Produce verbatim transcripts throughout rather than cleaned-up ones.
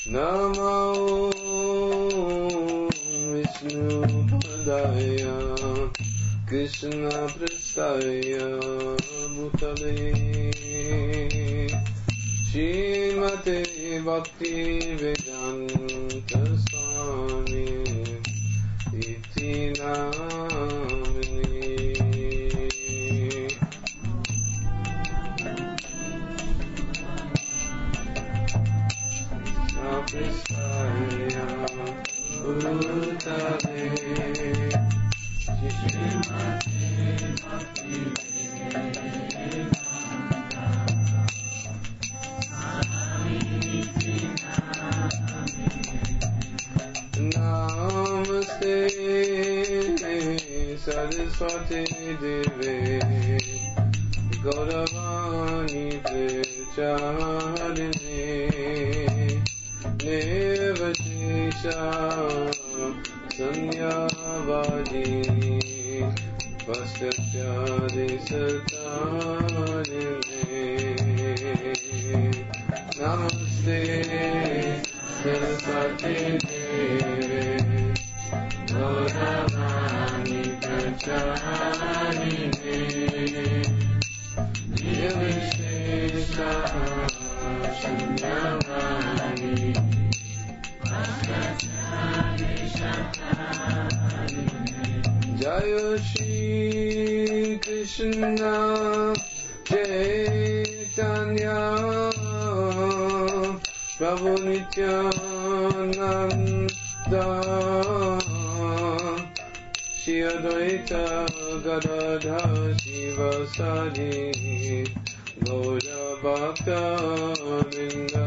Namo Vishnu Padaya Krishna Prasthaya Bhutale Srimate Bhakti Vedanta Swami Iti Namini Prasthaya Bhutale Srimate Bhakti Namaste Saraswati Deve Gauravani Pracharine Nevadesha Sanyavadi Vastatyade Satarine Namaste Saraswati Deve Gauravani Pracharine Nevadesha Sanyavadi Jaya Shri Krishna Chaitanya Prabhu Nityananda Shri Advaita Gadadhar Shivasari Gaura Bhakta Vrinda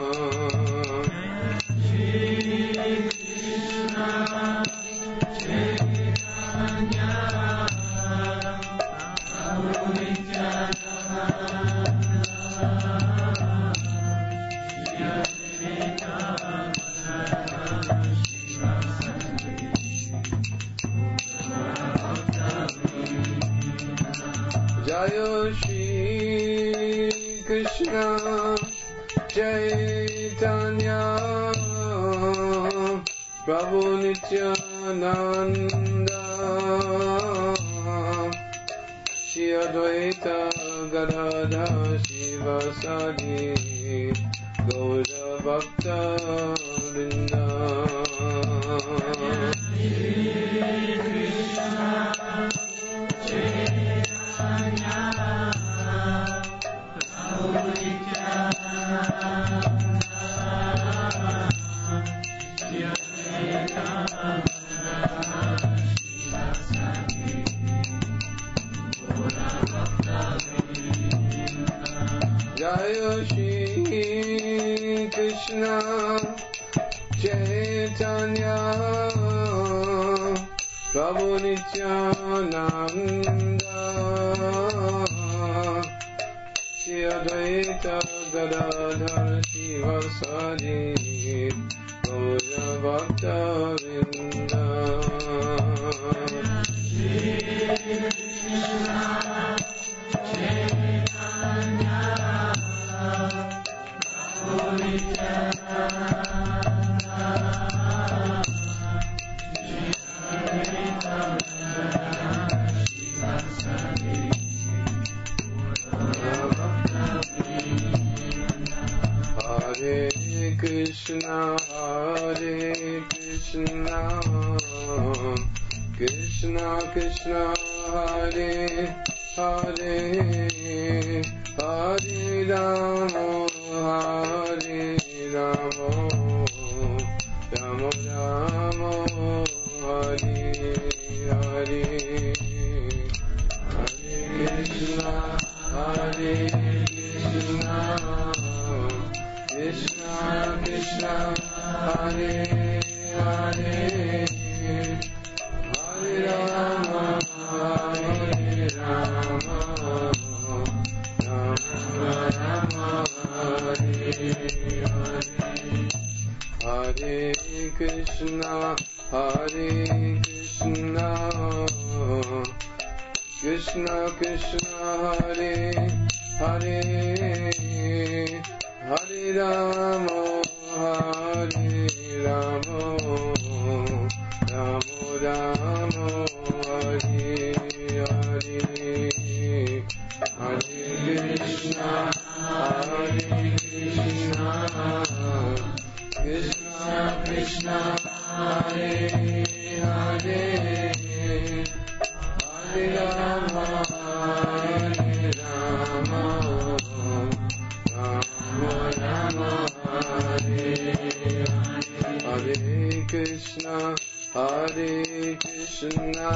Jaya Shri Krishna Chaitanya Prabhu Nityananda Shri Advaita Gadadhar Shivasadi Gaura Bhakta Vrinda Jaya Shri Krishna Chaitanya Prabhu Nityananda Shri Advaita Gadadhar Shivasadi Gaura Bhakta Vrinda Hare Krishna, Hare Krishna, Krishna Krishna, Hare Hare, Hare Rama, Hare Rama, Rama Rama, Hare Hare, Hare Krishna, Hare Krishna, Krishna Krishna, Hare Hare, Hare Rama, Hare Rama, Rama Rama, Hare Hare, Hare Krishna, Hare Krishna, Krishna Krishna, Hare Hare, Hare Rama, Hare Rama, Rama Rama, Hare Hare, Hare Krishna, Hare Krishna, Krishna Krishna, Hare Hare, Hare Rama, Hare Rama, Rama Rama, Hare Hare Krishna, Hare Krishna,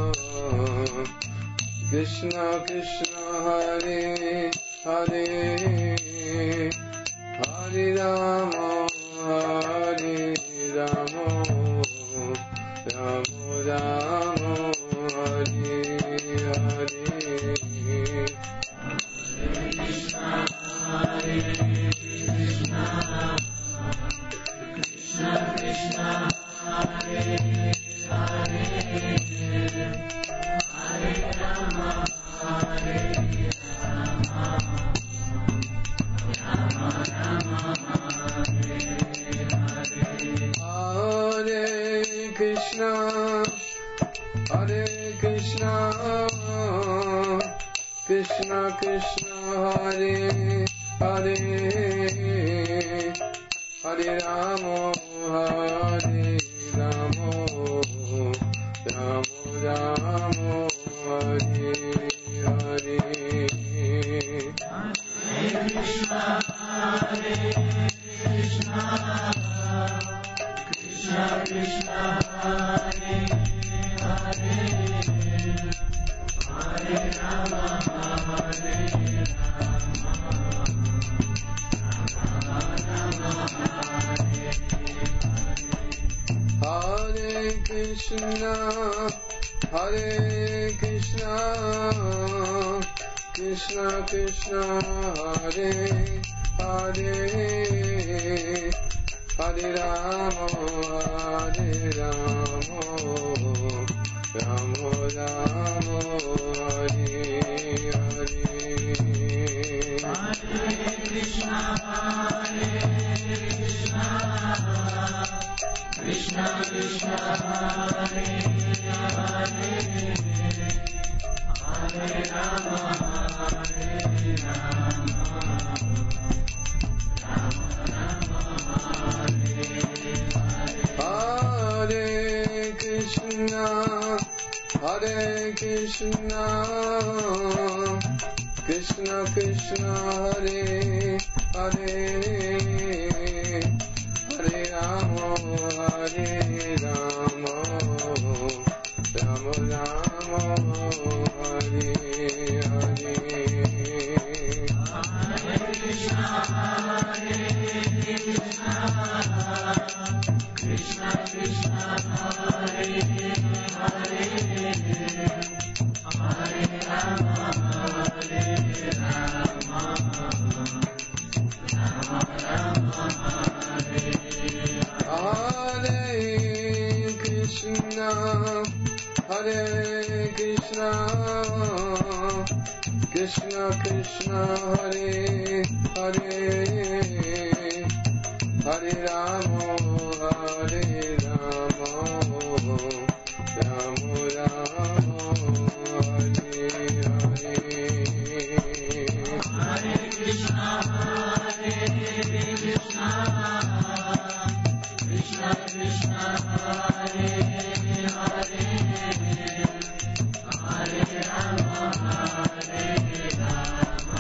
Krishna Krishna, Hare Hare, Hare Rama, Hare Rama, Rama Rama, Hare Hare, Hare Krishna, Hare Krishna, Krishna Krishna, Hare Hare, Hare Rama, Hare Rama, Rama Rama, Hare Hare, Hare Krishna, Hare Krishna, Krishna Krishna, Hare Hare, Hare Rama, Hare Rama, Rama Rama, Hare Hare, Hare Krishna, Hare Krishna, Krishna Krishna, Hare Hare, Hare Rama, Hare Hare Krishna, Hare Krishna, Krishna Krishna, Hare Hare, Hare Rama, Hare Rama, Rama Rama, Hare Hare, Hare Krishna, Hare Krishna, Krishna Krishna, Hare Hare, Hare Rama, Hare Rama, Rama Rama, Hare Hare, Hare Krishna, Hare Krishna, Krishna Krishna, Hare Hare, Hare Rama, Hare Rama, Rama Rama, Hare Hare, Hare Krishna, Hare Krishna, Krishna Krishna, Hare Hare, Hare Rama, Hare Rama, Rama Rama, Hare Hare Krishna, Hare Krishna, Krishna Krishna, Hare Hare, Hare Rama, Hare Rama, Rama Rama, Hare Hare, Hare Krishna, Hare Krishna, Krishna Krishna, Hare Hare, Hare Rama, Hare Rama,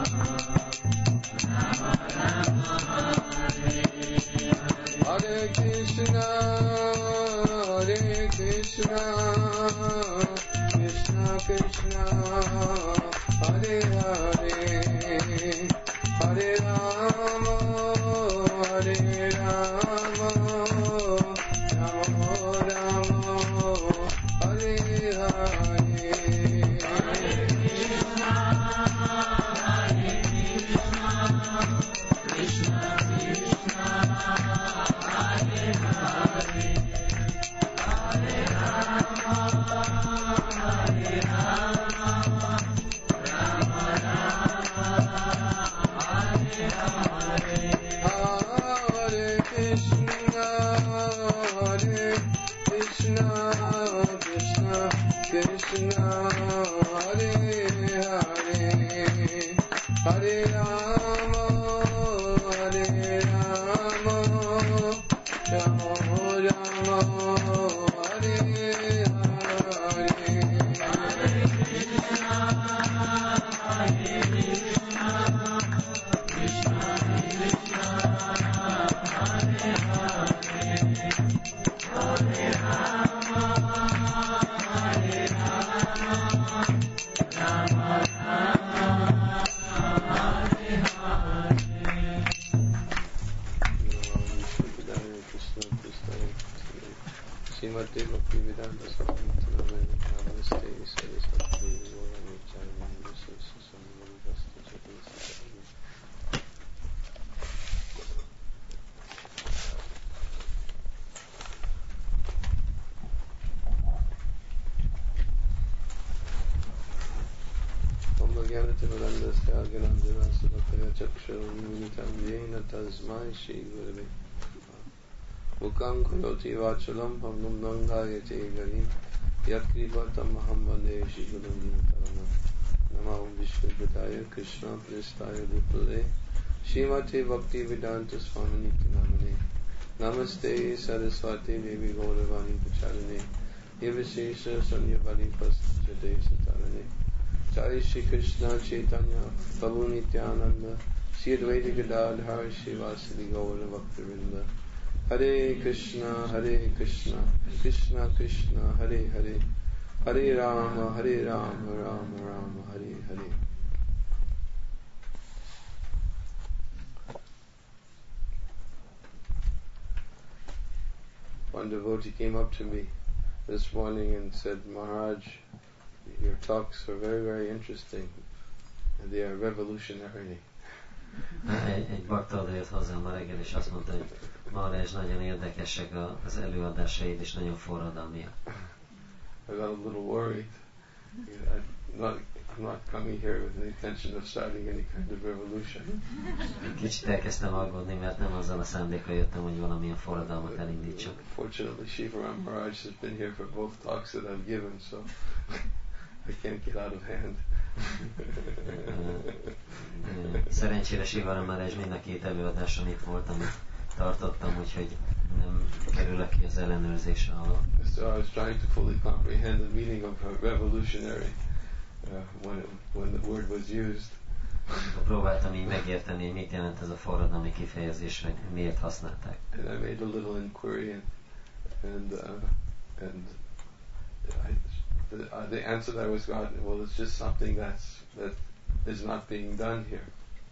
Rama Rama, Hare Hare Krishna, Hare Krishna, Krishna Krishna, Hare Hare, Hare Rama, Hare Rama, Rama Rama, Hare Hare, Hare Krishna, Hare Krishna, Krishna Krishna, Hare Hare, Hare Rama, Hare Rama, Rama Rama, Hare Hare, Hare Rama, Hare Hare, Hare Krishna, Hare Krishna, Krishna Krishna, Hare Hare, Hare Rama, Hare Rama, Rama Rama, Hare Hare. Srimati Bhaktivedanta Swami Namaste Saraswati Gaurani Charani Vishesha Sangari Vasta Jagati. Om Bhagyanati Vedandasya Gyanandjana Sadakaya Chakshurunitam Yena Tasmai Shri Gurave Mukhaṁ karoti vachalam pavnam nangayate garim yakrivatam aham vande Shri Gurun Taranam Namah Vishnupadaya Krishna Pristaya Bhutale Srimati Bhaktivedanta Swami Nityanamane Namaste Saraswati Devi Gauravani Pacharane Yavashesha Sanyavali Pastajade Satarane Jai Shri Krishna Chaitanya Prabhu Nityananda Shri Advaita Gadadhar Shivasadi Gaura Bhaktivinda Hare Krishna, Hare Krishna, Krishna Krishna, Hare Hare, Hare Rama, Hare Rama, Rama Rama, Hare Hare. One devotee came up to me this morning and said, Maharaj, your talks are very, very interesting and they are revolutionary. Egy, egy bakta odajött hozzám ma reggel, és azt mondta, hogy Maharaj, nagyon érdekesek az előadásaid, és nagyon forradalmiak. I got a little worried. I'm not, I'm not coming here with the intention of starting any kind of revolution. Kicsit elkezdtem aggódni, mert nem azzal a szándékkal jöttem, hogy valamilyen forradalmat elindítsak. Fortunately, Shivaram Maharaj has been here for both talks that I've given, so I can't get out of hand. Szerencsére Shivaram Maharaj mind a két előadáson itt volt, amit tartottam, úgyhogy nem kerülök ki az ellenőrzés alól. So I was trying to fully comprehend the meaning of revolutionary uh, when, it, when the word was used. Próbáltam így megérteni, hogy mit jelent ez a forradalmi kifejezés, hogy miért használták. And I made a little inquiry, and and, uh, and I, the, uh, the answer that I was gotten, well, it's just something that's that is not being done here.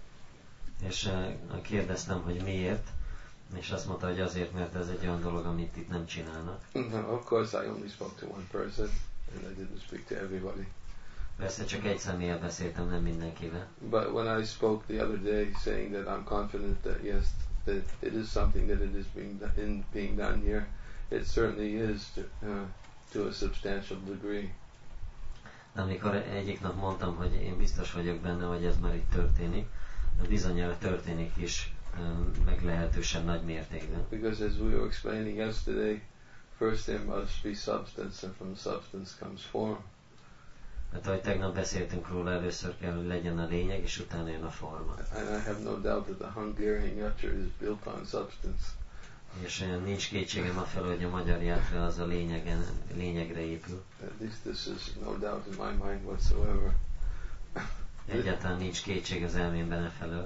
És uh, kérdeztem, hogy miért, és azt mondta, hogy azért, mert ez egy olyan dolog, amit itt nem csinálnak. Now, of course, I only spoke to one person, and I didn't speak to everybody. Persze csak egy személlyel beszéltem, nem mindenkivel. But when I spoke the other day, saying that I'm confident that yes, that it is something that it is being done, in being done here, it certainly is to, uh, to a substantial degree. De amikor egyik nap mondtam, hogy én biztos vagyok benne, hogy ez már itt történik, de bizonyára történik is, meglehetősen nagy mértékben. Because as we were explaining yesterday, first there must be substance, and from substance comes form. Mert ahogy tegnap beszéltünk róla, először kell, hogy legyen a lényeg, és utána jön a forma. And I have no doubt that the Hungarian yatra is built on substance. És nincs kétségem afelől, hogy a magyar játra az a lényegen, lényegre épül. At least this is no doubt in my mind whatsoever. Egyáltalán nincs kétség az elmémben efelől.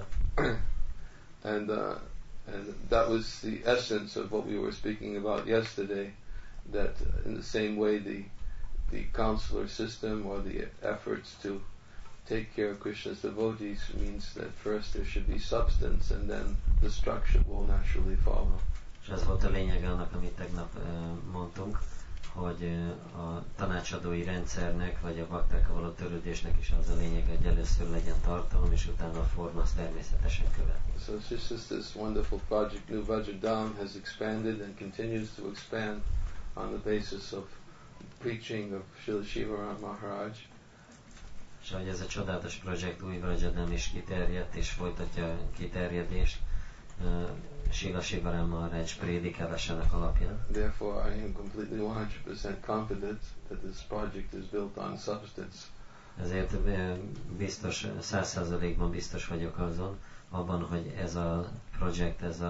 And uh, and that was the essence of what we were speaking about yesterday. That in the same way the the counselor system or the efforts to take care of Krishna's devotees means that first there should be substance, and then the structure will naturally follow. És ez volt a lényeg annak, amit tegnap uh, mondtunk, hogy uh, a tanácsadói rendszernek, vagy a baktákkal való törődésnek is az a lényeg, hogy először legyen tartalom, és utána a forma az természetesen követni. So it's just as this wonderful project, New Vajradham, has expanded and continues to expand on the basis of preaching of Srila Shivaram Maharaj. És ahogy ez a csodálatos projekt Új Vrajadham is kiterjedt, és folytatja a kiterjedést, uh, Srila Shivaram Maharaj prédikálásának alapján. Therefore I am completely one hundred percent confident that this project is built on substance. Ezért uh, biztos, száz százalékban biztos vagyok azon, abban, hogy ez a projekt, ez a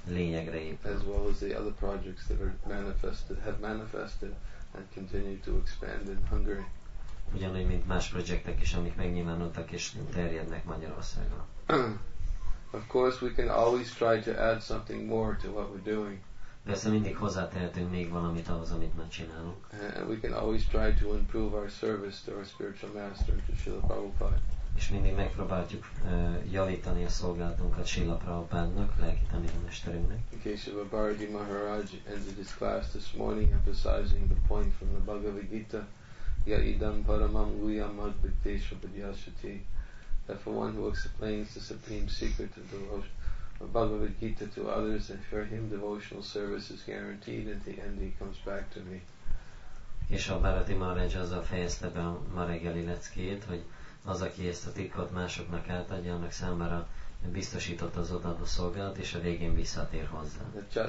lényegre épül. As well as the other projects that are manifested, have manifested and continue to expand in Hungary. Ugyanúgy, mint más projektek is, amik megnyilvánultak és terjednek Magyarországon. Of course, we can always try to add something more to what we're doing. Persze mindig hozzátehetünk még valamit ahhoz, amit már csinálunk. And we can always try to improve our service to our spiritual master, to Srila Prabhupada. És mindig megpróbáljuk uh, javítani a szolgálatunkat Srila Prabhupádnak, lelki tanítómesterünknek. Kesava Bharati Maharaj ended his class this morning emphasizing the point from the Bhagavad Gita, Yaidam Paramam Guyam Adbhiktesha Padyasati, that for one who explains the supreme secret of the of Bhagavad Gita to others, and for him devotional service is guaranteed, and at the end he comes back to me. És a Bharati Maharaj azzal fejezte be a ma reggeli leckét, hogy az, aki ezt a titkot másoknak átadja, annak számára biztosított az odaadó szolgálat, és a végén visszatér hozzá.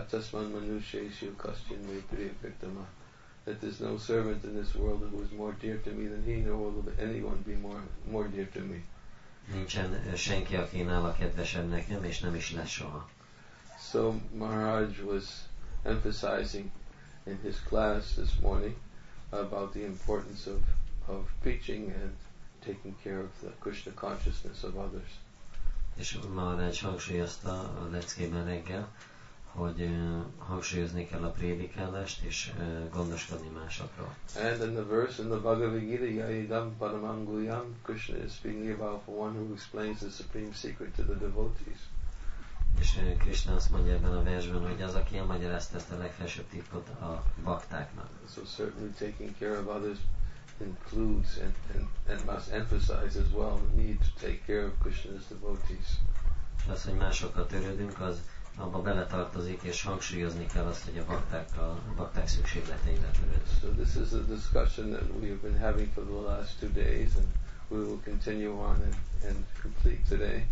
That there's no servant in this world who is more dear to me than he, nor will anyone be more, more dear to me. Nincsen senki, aki nála kedvesebb nekem, és nem is lesz soha. So Maharaj was emphasizing in his class this morning about the importance of, of preaching and taking care of the Krishna consciousness of others. És Maharaj hangsúlyozta a leckében reggel, hogy uh, hangsúlyozni kell a prédikálást és uh, gondoskodni másokról. And in the verse in the Bhagavad Gita, Yaidam Paramam Guyam, Krishna is speaking about for one who explains the supreme secret to the devotees. És uh, Krishna azt mondja ebben a versben, hogy az, aki elmagyarázta ezt a legfelsőbb titkot a baktáknak. So certainly taking care of others includes and, and, and must emphasize as well the need to take care of Krishna's devotees. És az, hogy másokkal törődünk, az abba beletartozik, és hangsúlyozni kell azt, hogy a baktákkal, a bakták szükségleteivel törődünk. So this is a discussion that we have been having for the last two days, and we will continue on and, and complete today.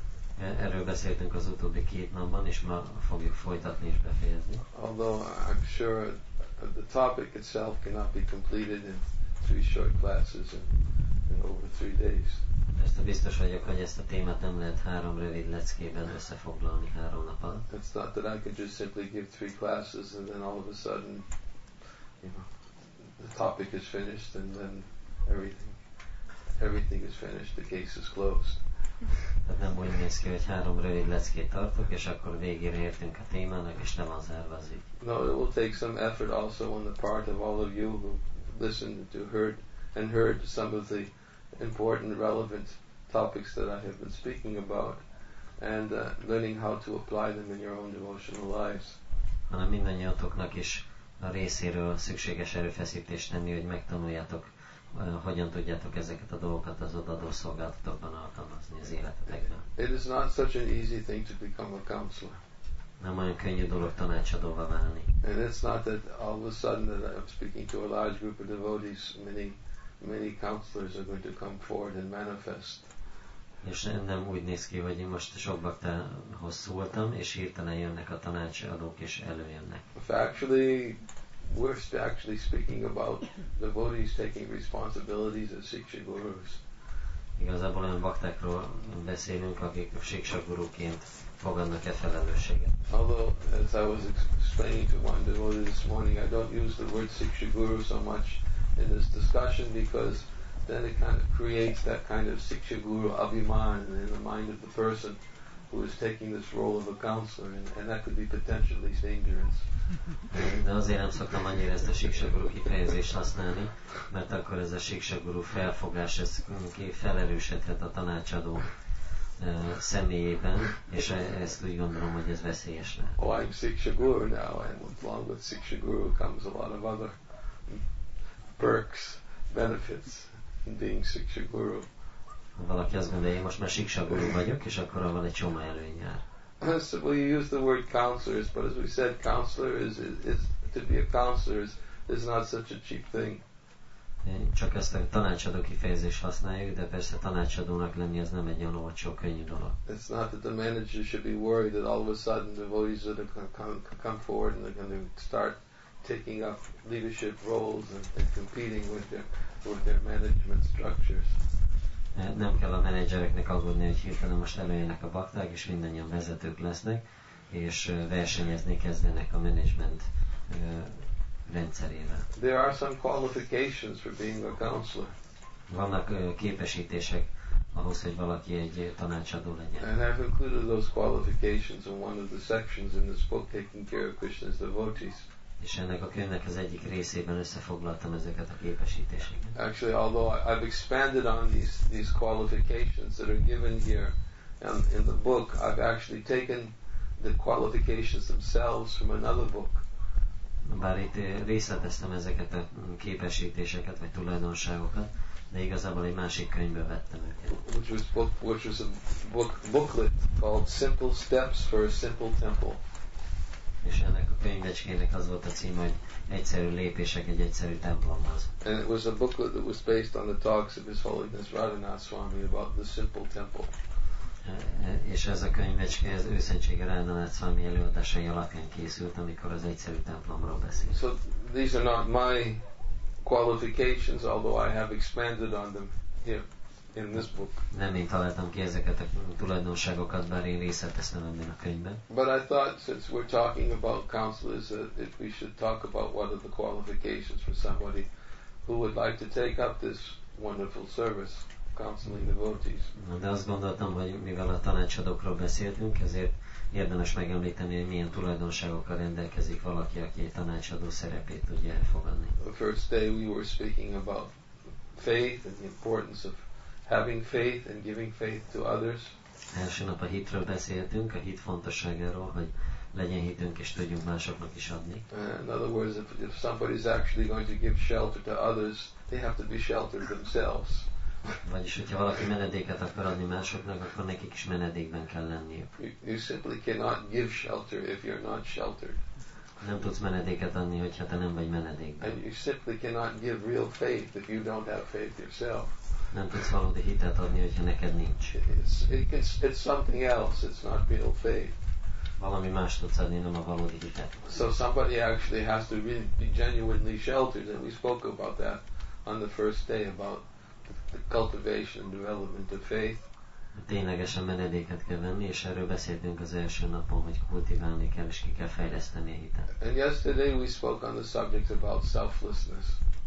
Erről beszéltünk az utóbbi két napban, és ma fogjuk folytatni és befejezni. Although I'm sure the topic itself cannot be completed in three short classes in, in over three days. Ezt biztos vagyok, hogy ezt a témát nem lehet három rövid leckében összefoglalni három nap alatt. It's not that I could just simply give three classes and then all of a sudden, you know, the topic is finished and then everything, everything is finished. The case is closed. Tehát nem úgy néz ki, hogy három rövid leckét tartok, és akkor végére értünk a témának, és le van zárva az ügy. No, it will take some effort also on the part of all of you who listened to heard and heard some of the important, relevant topics that I have been speaking about, and uh, learning how to apply them in your own devotional lives. Hanem mindannyiatoknak is a részéről szükséges erőfeszítést tenni, hogy megtanuljátok, uh, hogyan tudjátok ezeket a dolgokat az odaadó szolgálatokban alkalmazni az életetekben. It is not such an easy thing to become a counselor. Nem olyan könnyű dolog tanácsadóvá válni. And it's not that all of a sudden that I'm speaking to a large group of devotees, many many counselors are going to come forward and manifest. És nem úgy néz ki, hogy én most sok baktához szóltam, és hirtelen jönnek a tanácsadók, és előjönnek. If actually, we're actually speaking about devotees taking responsibilities as Siksha Gurus. Igazából olyan baktákról beszélünk, akik Siksha Guruként fogadnak-e felelősséget. Although, as I was explaining to one devotee this morning, I don't use the word Siksha Guru so much in this discussion because then it kind of creates that kind of Siksha Guru abhiman in the mind of the person who is taking this role of a counselor, and, and that could be potentially dangerous. De azért nem szoktam annyira ezt a Siksha Guru kifejezést használni, mert akkor ez a Siksha Guru felfogás, ez felerősödhet a tanácsadó uh, személyében, és ezt úgy gondolom, hogy ez veszélyes lehet. Oh, I'm Siksha Guru now, and along with Siksha Guru comes a lot of other perks, benefits in being Siksha Guru. Valaki azt gondolja, én most már Siksha Guru vagyok, és akkor van egy csomó előny jár. So, well, you use the word counselors, but as we said, counselor is, is, is to be a counselor is, is not such a cheap thing. Csak ezt a tanácsadó kifejezést használjuk, de persze tanácsadónak lenni az nem egy olyan olcsó, könnyű dolog. It's not that the manager should be worried that all of a sudden devotees are going to come, come forward and they're going to start taking up leadership roles and, and competing with their, with their management structures. Nem kell a menedzsereknek aggódni, hogy hirtelen most előjönnek a bakták, és mindannyian vezetők lesznek, és versenyezni kezdenek a menedzsment rendszerével. There are some qualifications for being a counselor. Vannak képesítések ahhoz, hogy valaki egy tanácsadó legyen. And I've included those qualifications in one of the sections in this book, Taking Care of Krishna's Devotees. És ennek a könyvnek az egyik részében összefoglaltam ezeket a képesítéseket. Actually, although I've expanded on these these qualifications that are given here in, in the book, I've actually taken the qualifications themselves from another book. Bár itt részleteztem ezeket a képesítéseket vagy tulajdonságokat, de igazából egy másik könyvből vettem őket. Which was book, which was a book booklet called Simple Steps for a Simple Temple. És ennek a könyvecskének az volt a címe, hogy egyszerű lépések egy egyszerű templomhoz. And it was a booklet that was based on the talks of His Holiness Radhanath Swami about the simple temple. És ez a könyvecske az Őszentsége Radhanath Swami előadásai alapján készült, amikor az egyszerű templomról beszélt. So these are not my qualifications, although I have expanded on them here in this book. Nem én találtam ki ezeket a tulajdonságokat, bár én részleteztem ebben a könyvben. But I thought, since we're talking about counselors, that if we should talk about what are the qualifications for somebody who would like to take up this wonderful service, counseling devotees. De azt gondoltam, hogy mivel a tanácsadókról beszéltünk, ezért érdemes megemlíteni, hogy milyen tulajdonságokkal rendelkezik valaki, aki egy tanácsadó szerepét tudja elfogadni. The first day we were speaking about faith and the importance of having faith and giving faith to others. Első nap a hitről beszéltünk, a hit fontosságáról, hogy legyen hitünk és tudjunk másoknak is adni. Uh, in other words, if, if somebody is actually going to give shelter to others, they have to be sheltered themselves. Vagyis, hogyha valaki menedéket akar adni másoknak, akkor nekik is menedékben kell lenniük. You, you simply cannot give shelter if you're not sheltered. Nem tudsz menedéket adni, hogyha te nem vagy menedékben. And you simply cannot give real faith if you don't have faith yourself. Nem tudsz valódi hitet adni, hogyha neked nincs. It's, it, it's, it's something else. It's not real faith. Valami más tudsz adni, nem a valódi hitet. So somebody actually has to really be genuinely sheltered, and we spoke about that on the first day, about the cultivation and development of faith. Ténylegesen menedéket kell venni, és erről beszéltünk az első napon, hogy kultiválni kell, és ki kell fejleszteni a hitet. And yesterday we spoke on the subject about selflessness.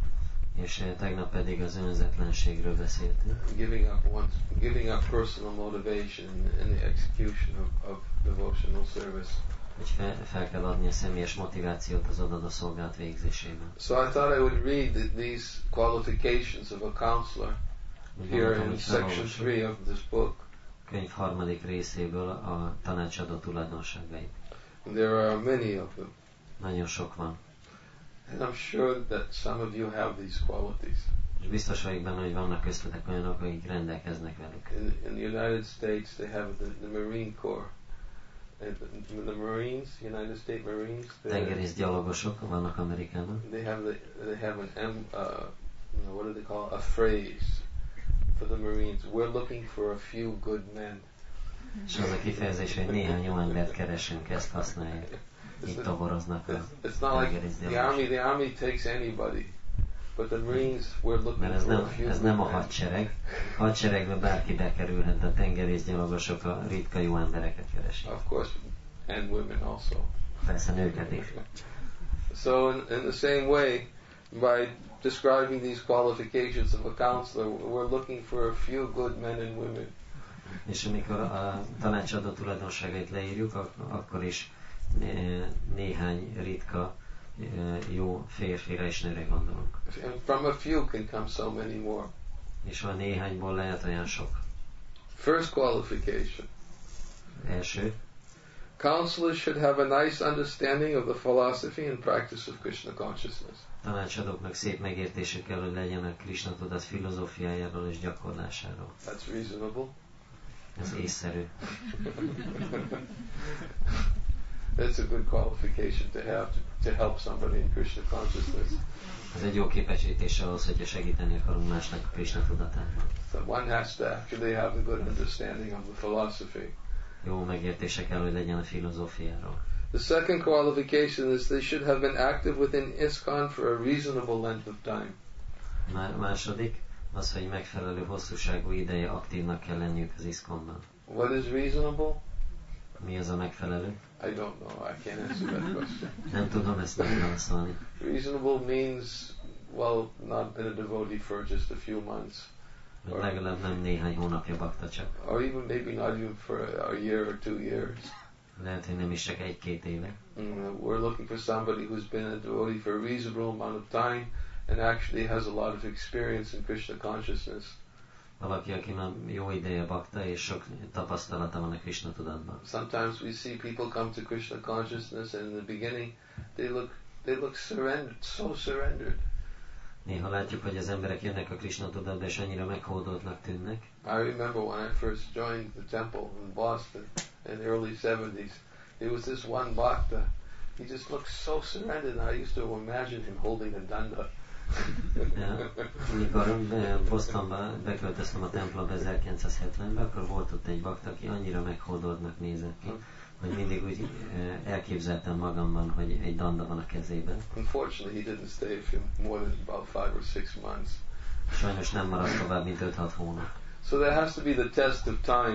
És tegnap pedig az önzetlenségről beszéltünk. Giving up one's, giving up personal motivation in the execution of, of devotional service. Hogy fel, fel kell adni a személyes motivációt az adott szolgálat végzésében. So I thought I would read the, these qualifications of a counselor here in section three of this book. Könyv harmadik részéből a tanácsadó tulajdonságai. There are many of them. Nagyon sok van. And I'm sure that some of you have these qualities. És biztos vagyok benne, hogy vannak köztetek olyanok, akik rendelkeznek velük. In, in the United States they have the, the Marine Corps. And the, the Marines, United States Marines. Tengerész gyalogosok vannak Amerikában. They have the, they have an M, uh, what do they call it? A phrase for the Marines. We're looking for a few good men. És az a kifejezés, hogy néhány jó embert keresünk, ezt használják. Itt toboroznak a It's not like the army. The army takes anybody, but the Marines we're looking Mert ez for a nem, few. ez nem a hadsereg. A hadseregbe bárki bekerülhet, a tengerészgyalogosok a ritka jó embereket keresik. Of course, and women also. Persze nőket is. So in, in the same way, by describing these qualifications of a counselor, we're looking for a few good men and women. És amikor a tanácsadó tulajdonságait leírjuk, akkor is néhány ritka jó férfira és nőre gondolunk. And from a few can come so many more. És a néhányból lehet olyan sok. First qualification. Első. Counselors should have a nice understanding of the philosophy and practice of Krishna consciousness. Tanácsadóknak szép megértésük kell, hogy legyen a Krishna tudat filozófiájáról és gyakorlásáról. That's reasonable. Ez észszerű. That's a good qualification to have to, to help somebody in Krishna consciousness. Ez egy jó képesítés ahhoz, hogyha segíteni akarunk másnak a Krishna tudatában. So one has to actually have a good understanding of the philosophy. Jó megértése kell, hogy legyen a filozófiáról. The second qualification is they should have been active within ISKCON for a reasonable length of time. Má- második, az, hogy megfelelő hosszúságú ideje aktívnak kell lenniük az ISKCON-ban. What is reasonable? Mi az a megfelelő? I don't know. I can't answer that question. Nem tudom ezt megválaszolni. Reasonable means, well, not been a devotee for just a few months. Or, legalább nem néhány hónapja bakta csak. Or even maybe not even for a year or two years. Lehet, hogy nem is csak egy-két éve. Mm, we're looking for somebody who's been a devotee for a reasonable amount of time and actually has a lot of experience in Krishna consciousness. Valaki, aki már jó ideje bakta, és sok tapasztalata van a Krishna tudatban. Sometimes we see people come to Krishna consciousness and in the beginning they look they look surrendered, so surrendered. Néha látjuk, hogy az emberek jönnek a Krishna tudatba, és annyira meghódoltnak tűnnek. I remember when I first joined the temple in Boston in the early seventies, there was this one bhakta. He just looked so surrendered, and I used to imagine him holding a danda. Amikor Bostonba beköltöztem a templomba ezerkilencszázhetvenben, akkor volt ott egy bakta, aki annyira meghódoltnak nézett ki, hogy mindig úgy elképzeltem magamban, hogy egy danda van a kezében. Unfortunately, he didn't stay a few more than about five or six months. Sajnos nem maradt tovább, mint öt-hat hónap. So there has to be the test of time.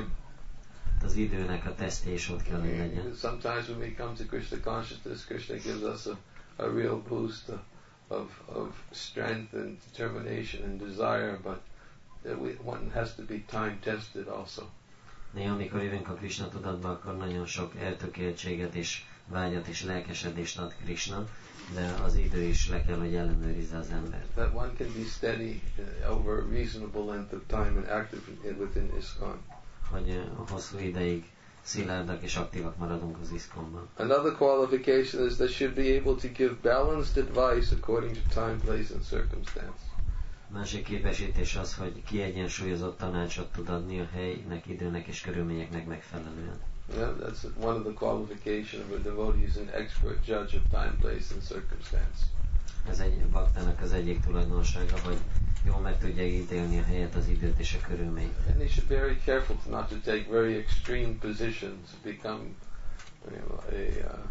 Az időnek a tesztje is ott kell, hogy legyen. Sometimes when we come to Krishna consciousness, Krishna gives us a, a real boost of of strength and determination and desire, but we, one has to be time tested also. Néha, amikor jövünk a Krishna tudatba, akkor nagyon sok eltökéltséget és vágyat és lelkesedést ad Krishna, de az idő is le kell, hogy ellenőrizze az embert. That one can be steady uh, over a reasonable length of time and active within ISKCON. Hogy uh, hosszú ideig szilárdak és aktívak maradunk az ISKCON-ban. Another qualification is that should be able to give balanced advice according to time, place and circumstance. Másik képesítés az, hogy kiegyensúlyozott tanácsot tud adni a helynek, időnek és körülményeknek megfelelően. Yeah, that's one of the qualifications of a devotee is an expert judge of time, place and circumstance. Ez egy baktának az egyik tulajdonsága, hogy jól meg tudja ítélni a helyet, az időt és a körülményt. And he should be very careful not to take very extreme positions, become you know, a uh,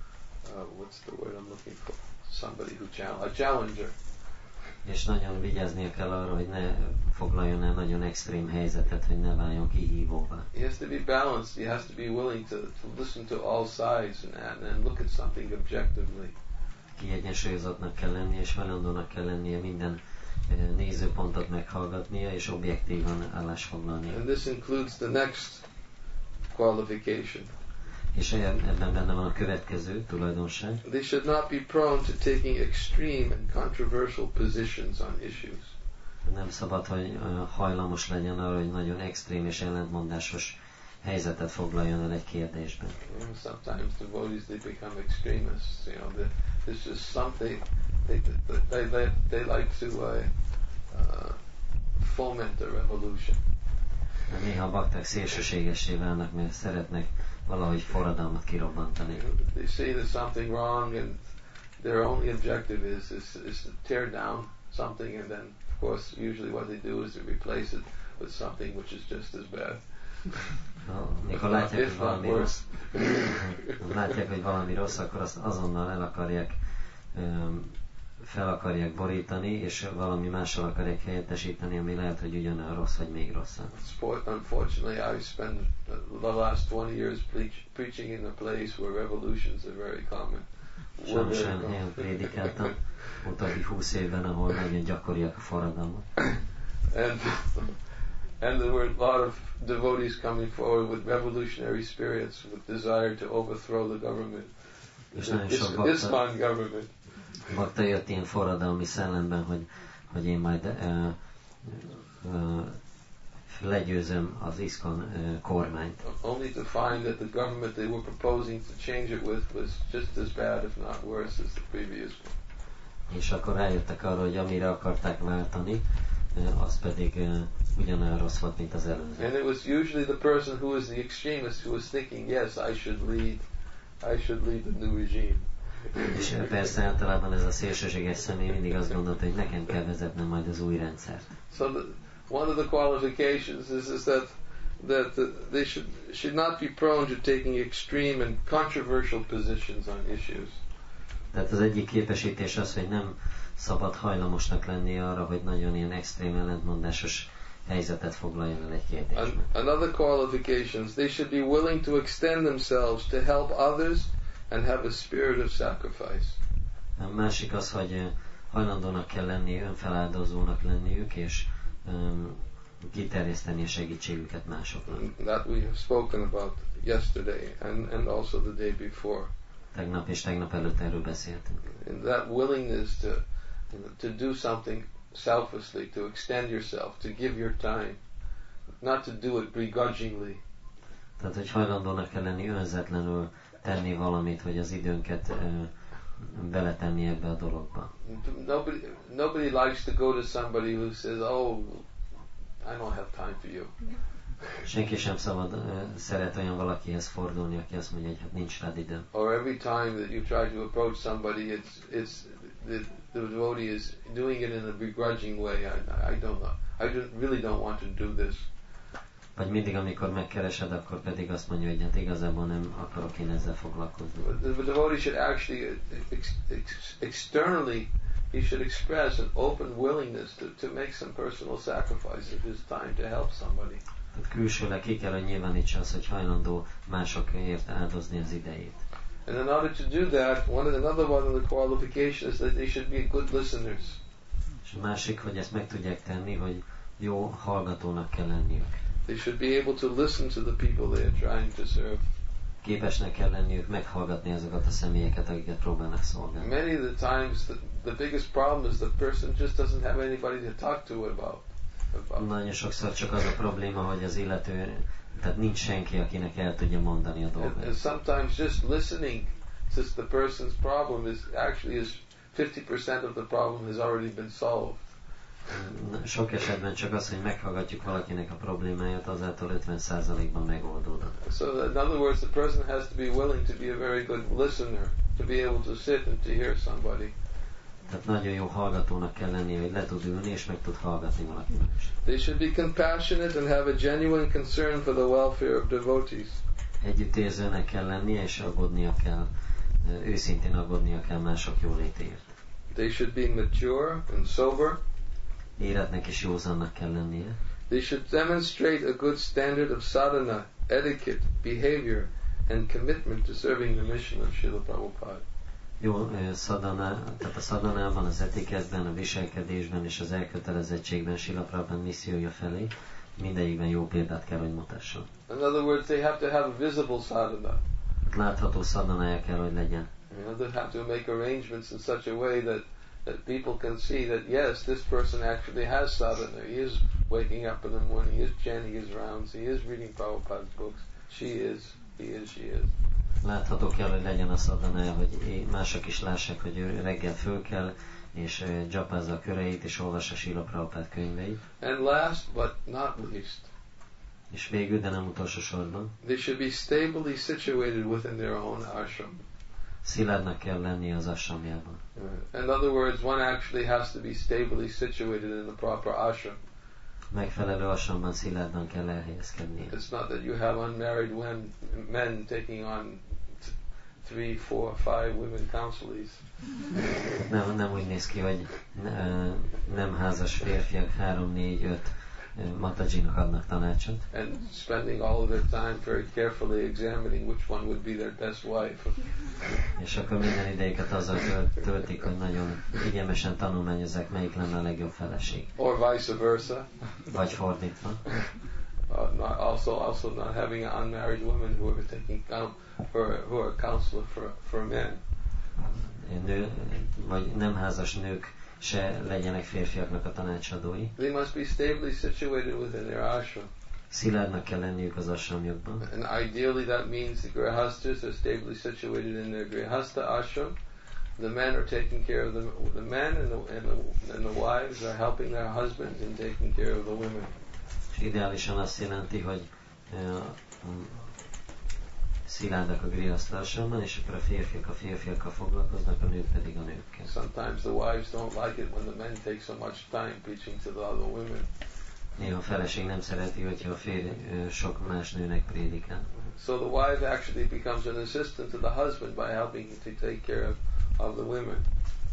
uh, what's the word I'm looking for? Somebody who challenge, a challenger. És nagyon vigyáznia kell arra, hogy ne foglaljon el nagyon extrém helyzetet, hogy ne váljon kihívóvá. He has to be balanced. He has to be willing to, to listen to all sides and, and look at something objectively. Kiegyensúlyozottnak kell lennie, és hajlandónak kell lennie minden nézőpontot meghallgatnia, és objektívan állásfoglalnia. And this includes the next qualification. És ebben benne van a következő tulajdonság. They should not be prone to taking extreme and controversial positions on issues. Nem szabad, hogy hajlamos legyen arra, hogy nagyon extrém és ellentmondásos helyzetet foglaljon el egy kérdésben. Sometimes devotees they become extremists. You know, they, this is something they they they, they like to uh, uh, foment a revolution. Néha a bakták szélsőségessé válnak, mert szeretnek valahogy forradalmat kirobbantani. They see there's something wrong, and their only objective is, is is to tear down something, and then of course usually what they do is to replace it with something which is just as bad. Mikor látják, hogy valami rossz, látják, hogy valami rossz, akkor azt azonnal el akarják, fel akarják borítani, és valami mással akarják helyettesíteni, ami lehet, hogy ugyanolyan rossz, vagy még rosszabb. Unfortunately, I spent the last twenty years preaching in a place where revolutions are very common. Sajnos olyan helyen prédikáltam utóbbi húsz évben, ahol nagyon gyakoriak a forradalmak. And And there were a lot of devotees coming forward with revolutionary spirits, with desire to overthrow the government, the ISKCON government. Bakta jött ilyen forradalmi szellemben, hogy, hogy én majd uh, uh, legyőzöm az ISKCON uh, kormányt. Only to find that the government they were proposing to change it with was just as bad, if not worse, as the previous one. És akkor rájöttek arra, hogy amire akarták váltani, az pedig uh, ugyanolyan rossz volt, mint az előző. And it was usually the person who was the extremist who was thinking, yes, I should lead, I should lead the new regime. És persze általában ez a szélsőséges személy mindig azt gondolta, hogy nekem kell vezetnem majd az új rendszert. So the, one of the qualifications is, is that that the, they should should not be prone to taking extreme and controversial positions on issues. Tehát az egyik képesítés az, hogy nem szabad hajlamosnak lenni arra, hogy nagyon ilyen extrém ellentmondásos helyzetet foglaljon el egy kérdésben. Another qualifications, they should be willing to extend themselves to help others and have a spirit of sacrifice. A másik az, hogy hajlandónak kell lenni, önfeláldozónak lenniük, és um, kiterjeszteni a segítségüket másoknak. That we have spoken about yesterday and, and also the day before. Tegnap és tegnap előtt erről beszéltünk. And that willingness to, to do something selflessly, to extend yourself, to give your time, not to do it begrudgingly. Tehát, hogy hajlandónak kell lenni önzetlenül tenni valamit, hogy az időnket uh, beletenni ebbe a dologba. Nobody, nobody likes to go to somebody who says, "Oh, I don't have time for you." Senki sem szabad uh, szeret olyan valakihez fordulni, aki azt mondja, hogy hát nincs rád időm. Or every time that you try to approach somebody, it's it's the, the devotee is doing it in a begrudging way. I, I don't know. I don't, really don't want to do this. Vagy mindig, amikor megkeresed, akkor pedig azt mondja, hogy hát igazából nem akarok én ezzel foglalkozni. The devotee should actually ex, ex, externally he should express an open willingness to, to make some personal sacrifice of his time to help somebody. Tehát külsőleg ki kell, hogy nyilvánítsa az, hogy hajlandó másokért áldozni az idejét. And in order to do that, one of, another one of the qualifications is that they should be good listeners. És a másik, hogy ezt meg tudják tenni, hogy jó hallgatónak kell lenniük. They should be able to listen to the people they are trying to serve. Képesnek kell lenniük meghallgatni azokat a személyeket, akiket próbálnak szolgálni. Many of the times, the, the biggest problem is the person just doesn't have anybody to talk to about. about. Nagyon sokszor csak az a probléma, hogy az illető, tehát nincs senki, akinek el tudja mondani a dolgot. And, and sometimes just listening to the person's problem is actually is fifty percent of the problem has already been solved. Sok esetben csak az, hogy meghallgatjuk valakinek a problémáját, azáltal ötven százalékban megoldódott. So in other words, the person has to be willing to be a very good listener, to be able to sit and to hear somebody. Tehát nagyon jó hallgatónak kell lenni, hogy le tud ülni és meg tud hallgatni valakinek is. They should be compassionate and have a genuine concern for the welfare of devotees. Együttérzőnek kell lennie és aggódnia kell, őszintén aggódnia kell mások jólétéért. They should be mature and sober. Éretnek és józannak kell lennie. They should demonstrate a good standard of sadhana, etiquette, behavior, and commitment to serving the mission of Srila Prabhupada. Jó szadana, tehát a szadanában, az etiketben, a viselkedésben és az elkötelezettségben Srila Prabhupada missziója felé mindegyikben jó példát kell, hogy mutasson. In other words, they have to have a visible sadhana. Látható szadanája kell, hogy legyen. You know, they have to make arrangements in such a way that that people can see that yes, this person actually has sadhana. He is waking up in the morning, he is chanting his rounds, he is reading Prabhupada's books. She is, he is, she is. Látható kell, hogy legyen a szadanája, hogy mások is lássák, hogy ő reggel föl kell, és uh, dzsapázza a köreit, és olvassa Srila Prabhupád könyveit. And last but not least, és végül, de nem utolsó sorban, they should be stably situated within their own ashram. Szilárdnak kell lenni az ashramjában. Uh, in other words, one actually has to be stably situated in the proper ashram. Megfelelő ashramban szilárdan kell elhelyezkedni. It's not that you have unmarried men, men taking on t- three, four, five women counselees. Nem, nem úgy néz ki, hogy nem házas férfiak három, négy, öt Matajinak adnak tanácsot. And spending all of their time very carefully examining which one would be their best wife. És akkor minden idejüket azzal töltik, hogy nagyon figyelmesen tanulmányozzák, melyik lenne a legjobb feleség. Or vice versa. Vagy fordítva. Uh, not also, also not having unmarried women who are taking count for who are counselor for for men. Nő, vagy nem házas nők se legyenek férfiaknak a tanácsadói. They must be stably situated within their ashram. Szilárdnak kell lenniük az ashramjukban. And ideally that means the grihastas are stably situated in their grihasta ashram. The men are taking care of the, the men and the, and the, and the wives are helping their husbands in taking care of the women. És ideálisan azt jelenti, hogy uh, um, szilárdak a grihasta ashramban, és akkor a férfiak a férfiakkal foglalkoznak, a nők pedig a nőkkel. Sometimes the wives don't like it when the men take so much time preaching to the other women. Néha a feleség nem szereti, hogyha a férj sok más nőnek prédikál. So the wife actually becomes an assistant to the husband by helping him to take care of, of the women.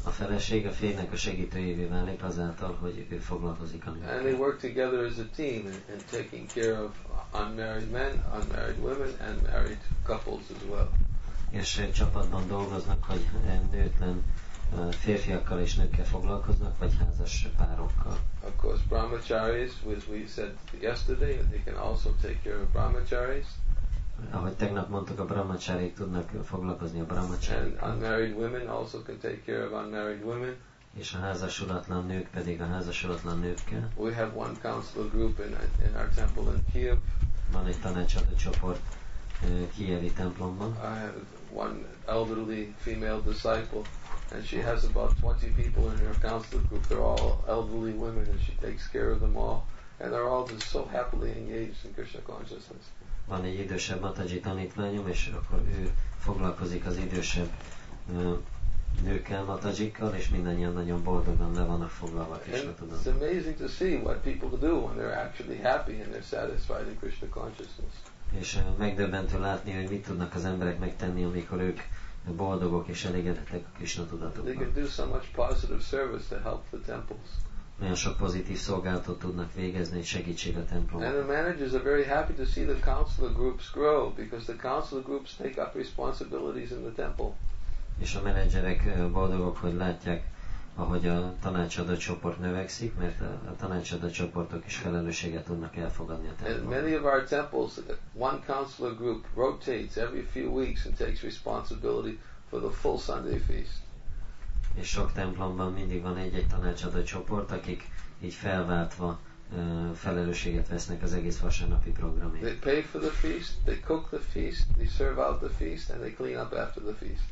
A feleség a férjnek a segítőjévé válik azáltal, hogy ő foglalkozik a nőkkel. And they work together as a team in, in taking care of unmarried men, unmarried women, and married couples as well. És csapatban dolgoznak, hogy nőtlen férfiakkal és nőkkel foglalkoznak, vagy házas párokkal. Of course, brahmacharis, as we said yesterday, they can also take care of brahmacharis. Ahogy tegnap mondtuk, a brahmacharik tudnak foglalkozni a And brahmacharikkal. unmarried women also can take care of unmarried women. És a házasulatlan nők pedig a házasulatlan nőkkel. We have one counselor group in, in our temple in Kiev. Van egy tanácsadó csoport Kijevi templomban. I have one elderly female disciple, and she has about twenty people in her counselor group. They're all elderly women, and she takes care of them all. And they're all just so happily engaged in Krishna consciousness. Van egy idősebb Mataji tanítványom, és akkor ő foglalkozik az idősebb uh, nőkkel, Matajikkal, és mindannyian nagyon boldogan le vannak foglalva Krishna It's tudatban. amazing to see what people do when they're actually happy and they're satisfied in Krishna consciousness. És uh, megdöbbentő látni, hogy mit tudnak az emberek megtenni, amikor ők boldogok és elégedettek a Krishna They tudatukban. can do so much positive service to help the temples. Nagyon sok pozitív szolgálatot tudnak végezni, hogy segítség a templomban. And the managers are very happy to see the counselor groups grow because the counselor groups take up responsibilities in the temple. És a menedzserek boldogok, hogy látják, ahogy a tanácsadó csoport növekszik, mert a, a tanácsadó csoportok is felelősséget tudnak elfogadni a And templomban. many of our temples, one counselor group rotates every few weeks and takes responsibility for the full Sunday feast. És sok templomban mindig van egy-egy tanácsadó csoport, akik így felváltva uh, felelősséget vesznek az egész vasárnapi programért. They pay for the feast, they cook the feast, they serve out the feast, and they clean up after the feast.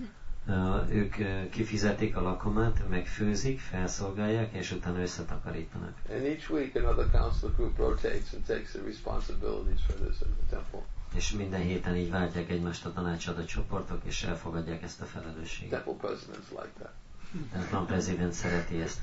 Uh, ők uh, kifizetik a lakomát, megfőzik, felszolgálják, és utána összetakarítanak. And each week another counselor group rotates and takes the responsibilities for this in the temple. És minden héten így váltják egymást a tanácsadó csoportok, és elfogadják ezt a felelősséget. Temple presidents like that. Templom prezident szereti ezt.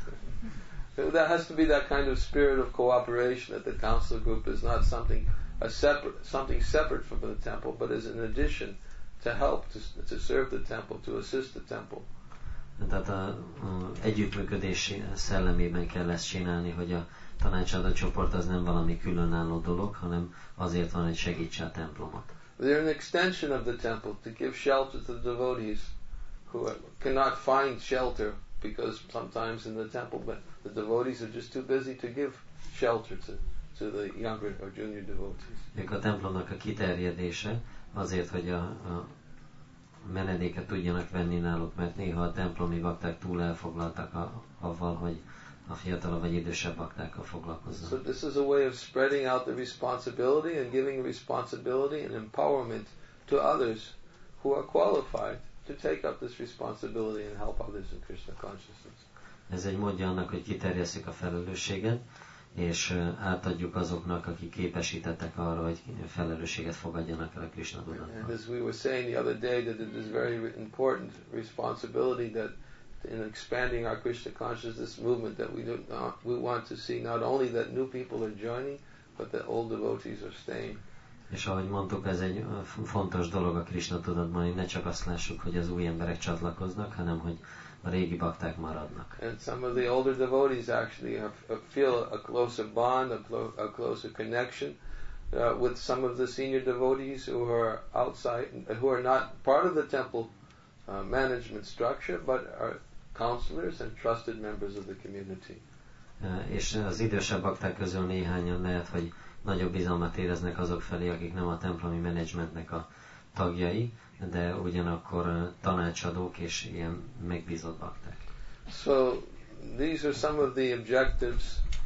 So there has to be that kind of spirit of cooperation, that the counselor group is not something a separate, something separate from the temple, but is an addition to help to, to serve the temple, to assist the temple. Tehát a, a együttműködés szellemében kell ezt csinálni, hogy a tanácsadó csoport az nem valami különálló dolog, hanem azért van, hogy segítse a templomot. They're an extension of the temple to give shelter to the devotees who are, cannot find shelter because sometimes in the temple but the devotees are just too busy to give shelter to, to the younger or junior devotees. Ők a templomnak a kiterjedése azért, hogy a, a menedéket tudjanak venni náluk, mert néha a templomi bakták túl elfoglaltak a, avval, hogy a fiatalabb vagy idősebb baktákkal foglalkoznak. So this is a way of spreading out the responsibility and giving responsibility and empowerment to others who are qualified to take up this responsibility and help others in Krishna consciousness. Ez egy módja annak, hogy kiterjesszük a felelősséget, és átadjuk azoknak, akik képesítettek arra, hogy felelősséget fogadjanak el a Krishna tudatban. And as we were saying the other day, that it is very important responsibility that in expanding our Krishna consciousness movement, that we do not, we want to see not only that new people are joining, but that old devotees are staying. És ahogy mondtuk, ez egy fontos dolog a Krishna tudatban, hogy ne csak azt lássuk, hogy az új emberek csatlakoznak, hanem hogy a régi bakták maradnak. And some of the older devotees actually have, uh, feel a closer bond, a, clo- a closer connection uh, with some of the senior devotees who are outside, who are not part of the temple uh, management structure, but are counselors and trusted members of the community. Uh, és az idősebb bakták közül néhányan lehet, hogy nagyobb bizalmat éreznek azok felé, akik nem a templomi menedzsmentnek a tagjai, de ugyanakkor uh, tanácsadók és ilyen megbízott bakták. So these are some of the objectives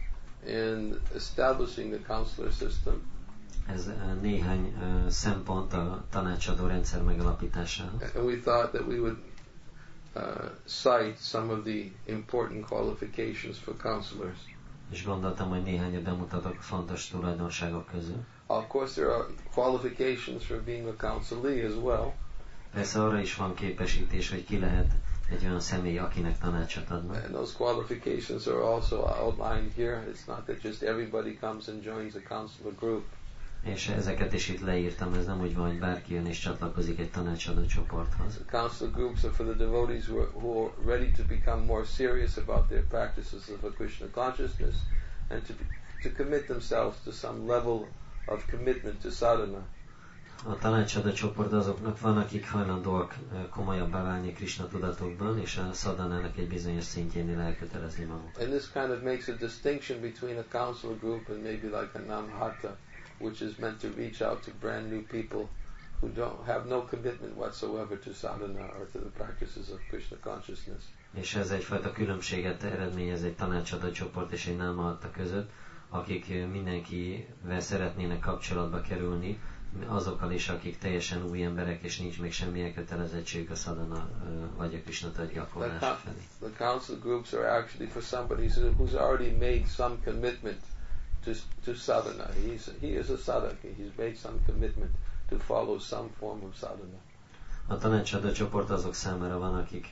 in establishing the counselor system. Ez uh, néhány uh, szempont a tanácsadó rendszer megalapításához. And we thought that we would uh, cite some of the important qualifications for counselors. És gondoltam, hogy néhányat bemutatok fontos tulajdonságok közül. Of course, there are qualifications for being a counselee as well. Persze arra is van képesítés, hogy ki lehet egy olyan személy, akinek tanácsot adnak. And those qualifications are also outlined here. It's not that just everybody comes and joins a counselor group. És ezeket is itt leírtam, ez nem úgy van, hogy bárki jön és csatlakozik egy tanácsadó csoporthoz. The council groups are for the devotees who are, who are ready to become more serious about their practices of a Krishna consciousness and to, be, to commit themselves to some level of commitment to sadhana. A tanácsadó csoport azoknak van, akik hajlandóak komolyabbá válni Krishna tudatokban, és a szadanának egy bizonyos szintjénél elkötelezni magukat. And this kind of makes a distinction between a council group and maybe like a namhata, which is meant to reach out to brand new people who don't have no commitment whatsoever to sadhana or to the practices of Krishna consciousness. És ez egyfajta különbséget eredményez egy tanácsadó csoport és egy namhata között, akik mindenkivel szeretnének kapcsolatba kerülni, azokkal is, akik teljesen új emberek, és nincs még semmilyen kötelezettségük a sadhana vagy a Krishna tudat gyakorlása felé. The council groups are actually for somebody who's already made some commitment to to sadhana. He's he is a sadhaka. He's made some commitment to follow some form of sadhana. A tanácsadó csoport azok számára van, akik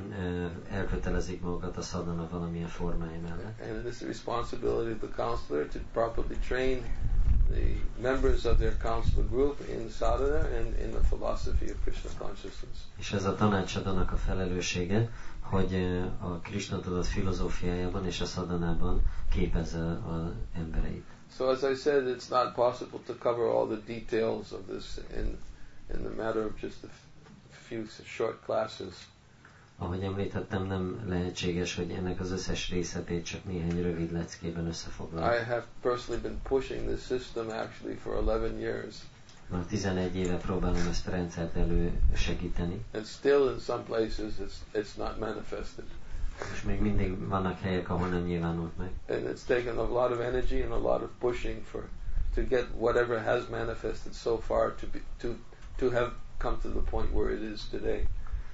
elkötelezik magukat a sadhana valamilyen formája mellett. And it is the responsibility of the counselor to properly train the members of their council group in sadhana and in the philosophy of Krishna consciousness. És ez a tanácsadónak a felelőssége, hogy a Krishna tudat filozófiájában és a sadhanában képezze az embereit. So as I said, it's not possible to cover all the details of this in in the matter of just a few short classes. Ahogy említettem, nem lehetséges, hogy ennek az összes részletét csak néhány rövid leckében összefoglalom. I have personally been pushing this system actually for eleven years. Már tizenegy éve próbálom ezt a rendszert elősegíteni. And still in some places it's it's not manifested. És még mindig vannak helyek, ahol nem nyilvánult meg. And it's taken a lot of energy and a lot of pushing for to get whatever has manifested so far to be, to to have come to the point where it is today.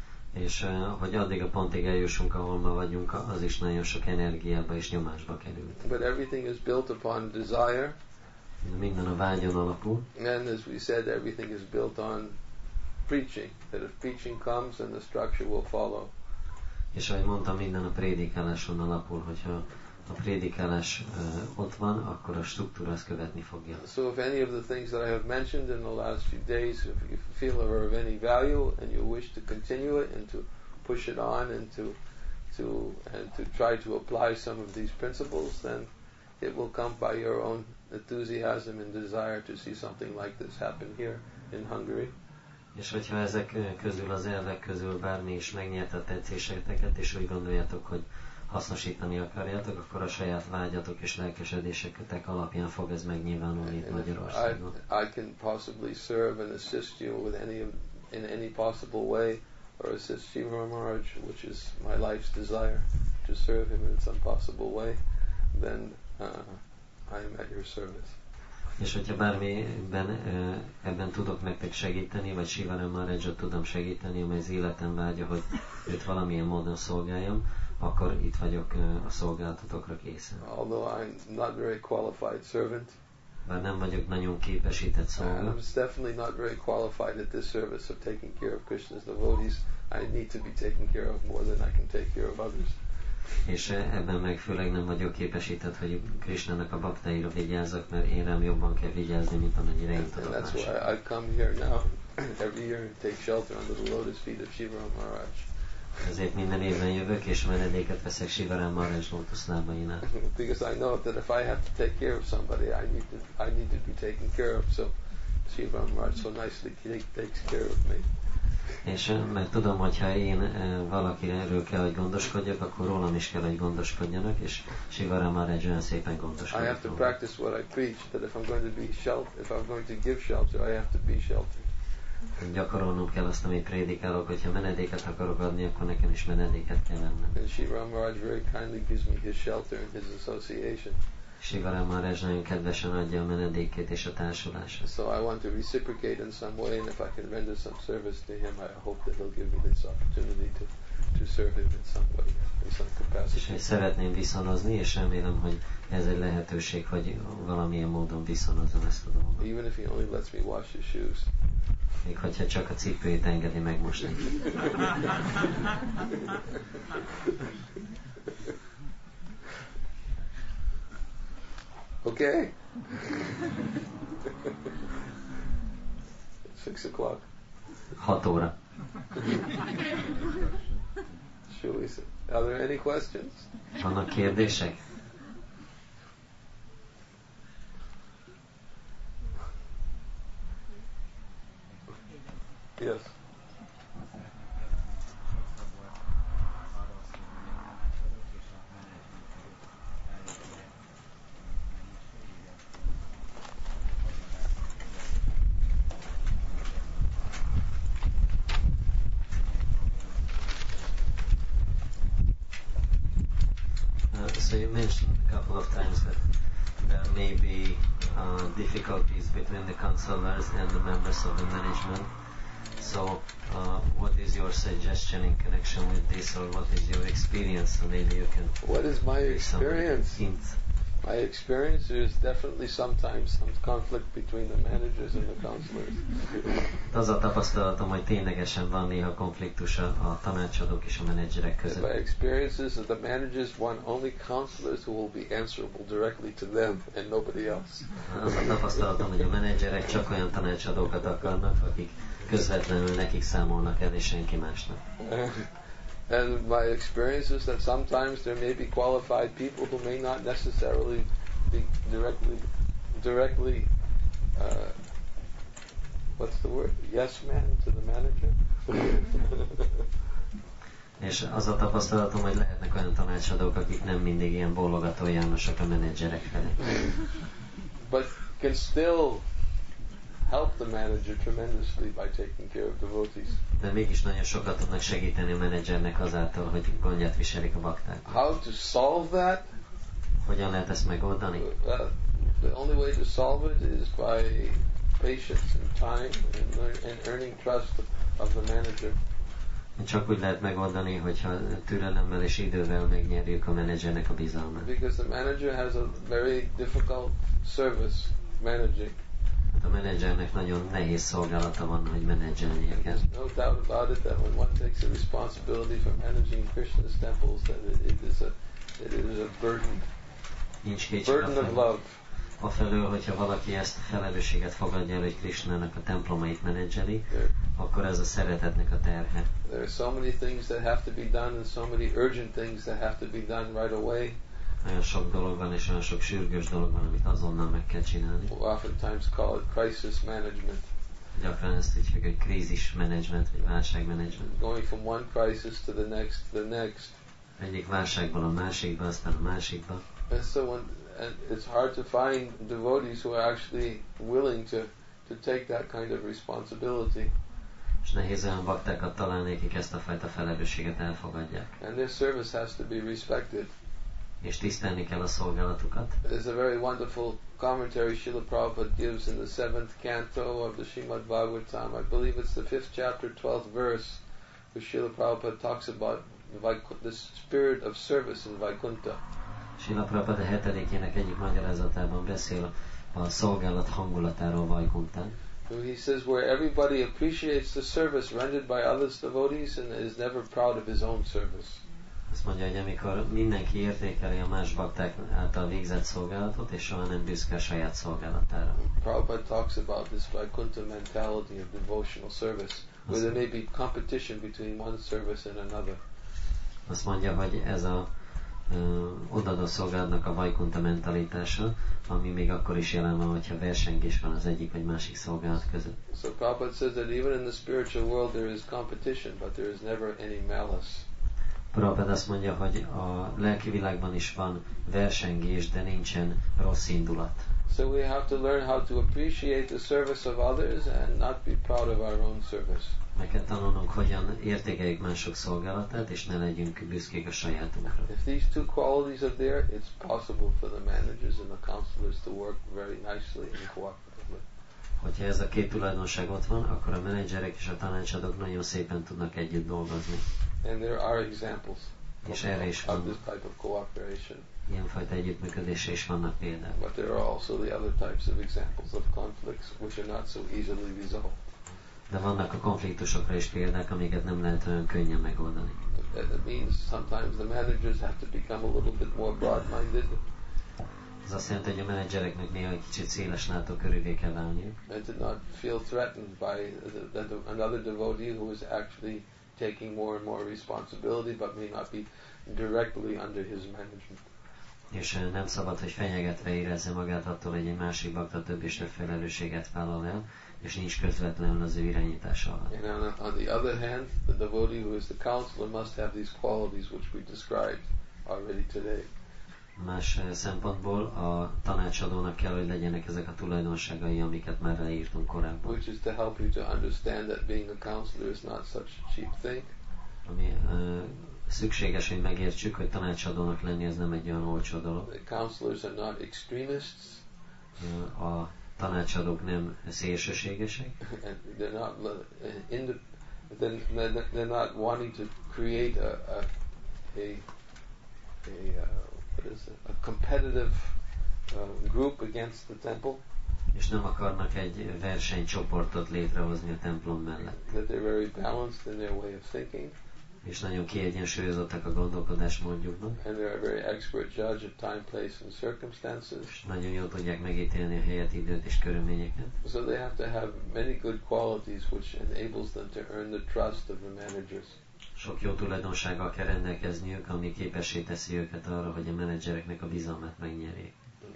És uh, hogy addig a pontig eljussunk, ahol ma vagyunk, az is nagyon sok energiába és nyomásba került. But everything is built upon desire. Minden a vágyon alapul. And as we said, everything is built on preaching. That if preaching comes, then the structure will follow. És ahogy mondtam, minden a prédikáláson alapul, hogyha a prédikálás uh, ott van, akkor a struktúra azt követni fogja. So if any of the things that I have mentioned in the last few days, if you feel are of any value and you wish to continue it and to push it on and to to and to try to apply some of these principles, then it will come by your own enthusiasm and desire to see something like this happen here in Hungary. És hogyha ezek közül, az elvek közül bármi is megnyerte a tetszéseteket, és úgy gondoljátok, hogy hasznosítani akarjátok, akkor a saját vágyatok és lelkesedésetek alapján fog ez megnyilvánulni itt Magyarországon. I, I can possibly serve and assist you with any of, in any possible way, or assist Shiva Maharaj, which is my life's desire, to serve him in some possible way, then uh, I am at your service. És hogyha bármiben ebben tudok nektek segíteni, vagy Shiva Maharajot tudom segíteni, amely az életem vágya, hogy őt valamilyen módon szolgáljam, akkor itt vagyok a szolgálatotokra készen. Although I'm not very qualified servant, bár nem vagyok nagyon képesített szolga, I'm definitely not very qualified at this service of taking care of Krishna's devotees. I need to be taken care of more than I can take care of others. És ebben meg főleg nem vagyok képesített, hogy Krishnának a baktáira vigyázzak, mert én rám jobban kell vigyázni, mint amennyire én tudok mások. And that's why I come here now every year and take shelter under the lotus feet of Shiva Maharaj. Ezért minden évben jövök, és menedéket veszek Shiva Maharaj lótuszlábainál. Because I know that if I have to take care of somebody, I need to I need to be taken care of. So Shiva Maharaj so nicely takes care of me. És mert tudom, hogy ha én valakiről kell, hogy gondoskodjak, akkor rólam is kell, hogy gondoskodjanak, és Shiva Maharaj olyan szépen gondoskodik. I have to practice what I preach, that if I'm going to be shelter, if I'm going to give shelter, I have to be sheltered. Gyakorolnom kell azt, amit prédikálok, hogyha menedéket akarok adni, akkor nekem is menedéket kell vennem. And Shiva Maharaj very kindly gives me his shelter and his association. Shiva Maharaj nagyon kedvesen adja a menedékét és a társulását. So I want to reciprocate in some way, and if I can render some service to him, I hope that he'll give me this opportunity to to serve him in some way, in some capacity. És hogy szeretném viszonozni, és remélem, hogy ez egy lehetőség, hogy valamilyen módon viszonozom ezt a dolgot. Even if he only lets me wash his shoes. Még hogyha csak a cipőjét engedi megmosni. Okay? Six o'clock. Hat óra. Shulisa, are there any questions? Vannak kérdések? Yes. So you mentioned a couple of times that there may be uh, difficulties between the counselors and the members of the management. So uh, what is your suggestion in connection with this, or what is your experience? So maybe you can... What is my experience? My experience is definitely sometimes some conflict between the managers and the counselors. Az a tapasztalatom, hogy ténylegesen van néha konfliktus a tanácsadók és a menedzserek között. My experience is that the managers want only counselors who will be answerable directly to them and nobody else. Az a tapasztalatom, hogy a menedzserek csak olyan tanácsadókat akarnak, akik közvetlenül nekik számolnak el, és senki másnak. And my experience is that sometimes there may be qualified people who may not necessarily be directly, directly, uh, what's the word? Yes man to the manager. És az a tapasztalatom, hogy lehetnek olyan tanácsadók, akik nem mindig ilyen bólogató Jánosok a menedzserek felé. But can still help the manager tremendously by taking care of devotees. De mégis nagyon sokat tudnak segíteni a menedzsernek azáltal, hogy gondját viselik a bakták. How to solve that? Hogyan lehet ezt megoldani? Uh, the only way to solve it is by patience and time and, and earning trust of the manager. Csak úgy lehet megoldani, hogyha türelemmel és idővel megnyerjük a menedzsernek a bizalmát. Because the manager has a very difficult service managing. A menedzsernek nagyon nehéz szolgálata van, hogy menedzselnie kell. No doubt about it that when one takes a responsibility for managing Krishna's temples, that it, it is a it is a burden. Nincs kétség burden of love. Afelől, hogyha valaki ezt a felelősséget fogadja el, hogy Krishnának a templomait menedzseli, There, akkor ez a szeretetnek a terhe. there are so many things that have to be done and so many urgent things that have to be done right away. Nagyon sok dolog van, és olyan sok sürgős dolog van, amit azonnal meg kell csinálni. We oftentimes call it crisis management. Gyakran ezt így hívjuk, hogy krízis menedzsment, vagy válságmenedzsment. Going from one crisis to the next, to the next. Egyik válságból a másikba, aztán a másikba. And so when, and it's hard to find devotees who are actually willing to, to take that kind of responsibility. És nehéz olyan baktákat találni, akik ezt a fajta felelősséget elfogadják. And their service has to be respected. És tisztelni kell a szolgálatukat. There's a very wonderful commentary Srila Prabhupada gives in the seventh canto of the Srimad Bhagavatam. I believe it's the fifth chapter, twelfth verse, where Srila Prabhupada talks about the spirit of service in Vaikuntha. Srila Prabhupada hetedikjének egyik magyarázatában beszél a szolgálat hangulatáról Vaikuntán. He says where everybody appreciates the service rendered by others devotees and is never proud of his own service. Azt mondja, hogy amikor mindenki értékeli a más bakták által végzett szolgálatot, és soha nem büszke a saját szolgálatára. Prabhupada talks about this Vaikuntha mentality of devotional service, where there may be competition between one service and another. Azt mondja, hogy ez a uh, odadó szolgálatnak a Vaikuntha mentalitása, ami még akkor is jelen van, hogyha versengés van az egyik vagy másik szolgálat között. So Prabhupada says that even in the spiritual world there is competition, but there is never any malice. Prabhupada azt mondja, hogy a lelki világban is van versengés, de nincsen rossz indulat. So we have to learn how to appreciate the service of others and not be proud of our own service. Meg kell tanulnunk, hogyan értékeljük mások szolgálatát, és ne legyünk büszkék a sajátunkra. If these two qualities are there, it's possible for the managers and the counselors to work very nicely and cooperatively. Hogyha ez a két tulajdonság ott van, akkor a menedzserek és a tanácsadók nagyon szépen tudnak együtt dolgozni. And there are examples És erre is of van this type of cooperation. ilyenfajta együttműködésre is vannak példák. But there are also the other types of examples of conflicts which are not so easily resolved. De vannak a konfliktusokra is példák, amiket nem lehet olyan könnyen megoldani. That means sometimes the managers have to become a little bit more broad-minded. Ez azt jelenti, hogy a menedzsereknek néha egy kicsit széles látókörűvé kell válniuk. And to not feel threatened by the, the, another devotee who is actually taking more and more responsibility but may not be directly under his management. És nem szabad, hogy fenyegetve érezze magát attól, hogy egy másik bakta több és több felelősséget vállal el, és nincs közvetlenül az ő irányítása alatt. And on, on the other hand, the devotee who is the counselor must have these qualities which we described already today. Más szempontból a tanácsadónak kell, hogy legyenek ezek a tulajdonságai, amiket már leírtunk korábban. Which is to help you to understand that being a counselor is not such a cheap thing. Ami uh, szükséges, hogy megértsük, hogy tanácsadónak lenni ez nem egy olyan olcsó dolog. The counselors are not extremists. Uh, a tanácsadók nem szélsőségesek. And they're not uh, in the, they're, they're not wanting to create a a a, a uh, what is it? A competitive uh, group against the temple. És nem akarnak egy versenycsoportot létrehozni a templom mellett. That they're very balanced in their way of thinking. És nagyon kiegyensúlyozottak a gondolkodásmódjuknak. And they're a very expert judge of time, place and circumstances. És nagyon jól tudják megítélni a helyet, időt és körülményeket. So they have to have many good qualities which enables them to earn the trust of the managers. Sok jó tulajdonsággal kell rendelkezniük, ami képessé teszi őket arra, hogy a menedzsereknek a bizalmát megnyerjék.